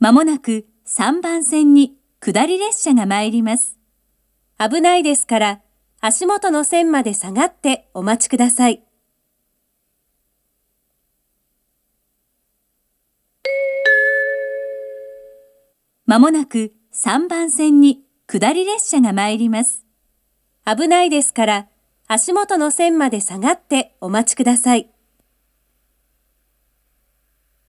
まもなく3番線に下り列車が参ります。危ないですから足元の線まで下がってお待ちください。まもなく3番線に下り列車が参ります。危ないですから足元の線まで下がってお待ちください。